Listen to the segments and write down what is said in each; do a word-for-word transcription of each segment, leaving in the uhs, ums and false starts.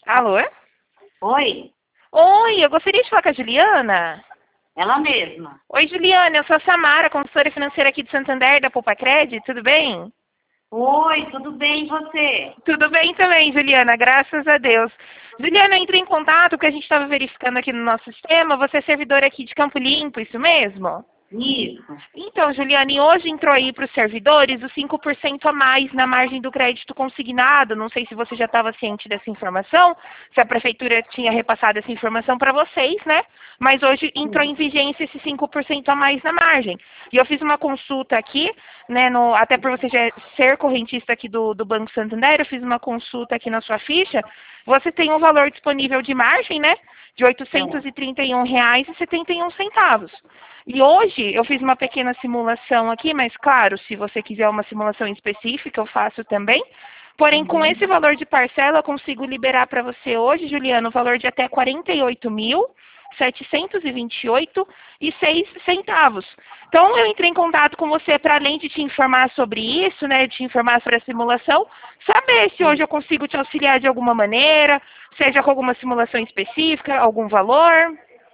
Alô? Oi, Oi, eu gostaria de falar com a Juliana. ela mesma. Oi, Juliana, eu sou a Samara, consultora financeira aqui de Santander, da Poupa Cred, tudo bem? Oi, tudo bem e você? Tudo bem também, Juliana, graças a Deus. Juliana, eu entrei em contato porque a gente estava verificando aqui no nosso sistema, você é servidora aqui de Campo Limpo, isso mesmo? Isso. Então, Juliane, hoje entrou aí para os servidores os cinco por cento a mais na margem do crédito consignado. Não sei se você já estava ciente dessa informação, se a prefeitura tinha repassado essa informação para vocês, né? Mas hoje entrou em vigência esse cinco por cento a mais na margem. E eu fiz uma consulta aqui, né, no, até por você já ser correntista aqui do, do Banco Santander, eu fiz uma consulta aqui na sua ficha. Você tem um valor disponível de margem, né? De oitocentos e trinta e um reais e setenta e um centavos. E hoje eu fiz uma pequena simulação aqui, mas claro, se você quiser uma simulação específica, eu faço também. Porém, com esse valor de parcela, eu consigo liberar para você hoje, Juliano, o valor de até quarenta e oito mil setecentos e vinte e oito reais e seis centavos. Então, eu entrei em contato com você para, além de te informar sobre isso, né, de te informar sobre a simulação, saber se hoje eu consigo te auxiliar de alguma maneira, seja com alguma simulação específica, algum valor.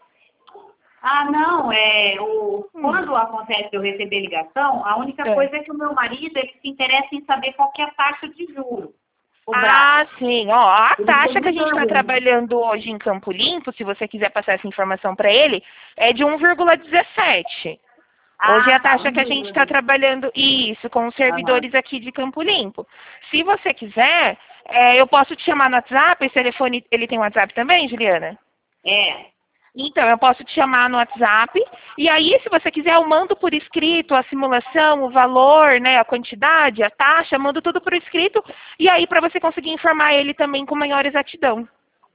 Ah, não, é, o, quando acontece eu receber ligação, a única É. coisa é que o meu marido ele se interessa em saber qual que é a taxa de juros. Ah, sim. Ó, a Ele taxa que a gente está perguntou. trabalhando hoje em Campo Limpo, se você quiser passar essa informação para ele, é de um vírgula dezessete. Hoje é a Ah, taxa que a gente está trabalhando, isso, com os servidores aqui de Campo Limpo. Se você quiser, é, eu posso te chamar no WhatsApp, esse telefone, ele tem WhatsApp também, Juliana? É. Então, eu posso te chamar no WhatsApp, e aí, se você quiser, eu mando por escrito a simulação, o valor, né, a quantidade, a taxa, mando tudo por escrito, e aí para você conseguir informar ele também com maior exatidão.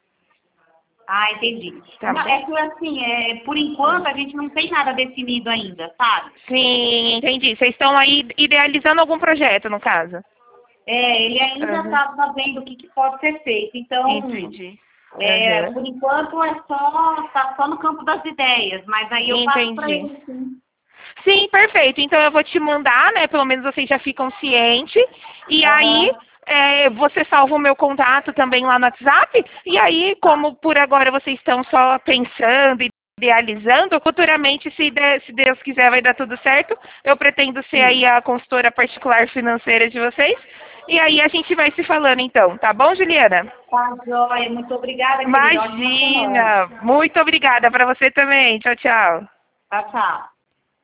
Ah, entendi. Tá Não, bom. é que assim, é, por enquanto a gente não tem nada definido ainda, sabe? Sim, entendi. Vocês estão aí idealizando algum projeto, no caso? É, ele ainda Uhum. está fazendo o que, que pode ser feito. Então, Entendi. é, Uhum. por enquanto é só, tá só no campo das ideias, mas aí eu passo para Entendi. ele, sim. Sim, perfeito. Então eu vou te mandar, né? Pelo menos vocês já ficam cientes. E aí Aham. é, você salva o meu contato também lá no WhatsApp. E aí, como por agora vocês estão só pensando e idealizando, futuramente, se, der- se Deus quiser, vai dar tudo certo. Eu pretendo ser aí a consultora particular financeira de vocês. E aí a gente vai se falando então, tá bom, Juliana? Tá, joia. Muito obrigada, querida. Ótima semana. Imagina! Muito obrigada para você também. Tchau, tchau. Tchau, tchau.